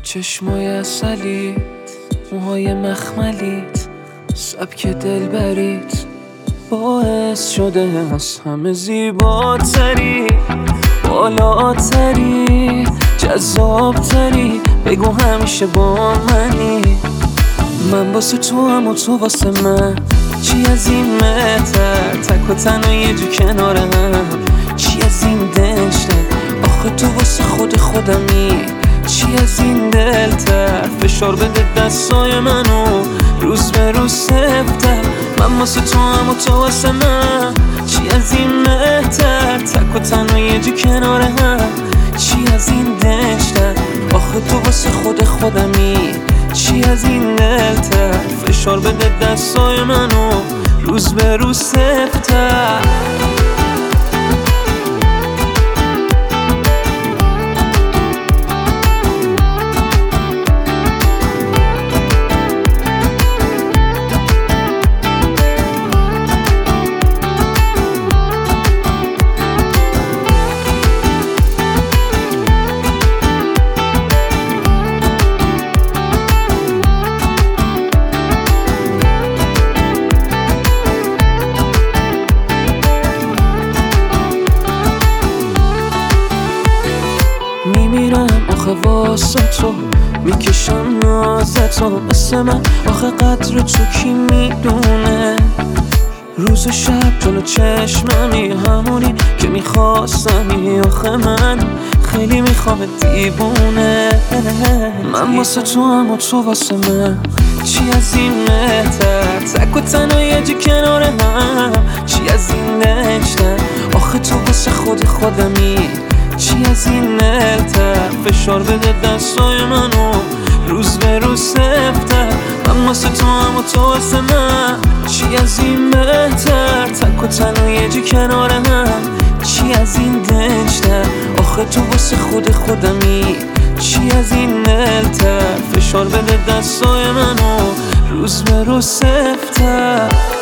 چشمای عسلیت، موهای مخملیت، سبک دلبریت باعث شده از همه زیباتری، بالاتری، جذابتری. بگو همیشه با منی. من واسه تو هم و تو واسه من، چی از این مهتر؟ تک و تنها یه جو کنار هم، چی از این دلشتر؟ آخه تو واسه خودمی، چی از این دلتر؟ فشار بده دستای منو روز به روز سفتر. من واسه تو هم و تو واسه من، چی از این مهتر؟ تک و تنها یه جو کنار هم، چی از این دلشتر؟ آخه تو واسه خودمی، چی از این دلتر؟ فشار بده دستای منو روز به روز سفتر. میمیرم آخه واسه تو، میکشم نازتو مثل من. آخه قدر تو کی میدونه؟ روز و شب جلو چشممی همونی که میخواستمی. آخه من خیلی میخوام دیوونه. من واسه تو هم و تو واسه من، چی از این مهتر؟ تک و تنها یه جو کنار هم، چی از این دلشتر؟ آخه تو واسه خودمی، چی از این دلتر؟ فشار بده دستای منو روز به روز سفتر. من واسه تو هم و تو واسه من، چی از این بهتر؟ تک و تنها یه جو کنار هم، چی از این دلشتر؟ آخه تو واسه خودمی، چی از این دلتر؟ فشار بده دستای منو روز به روز سفتر.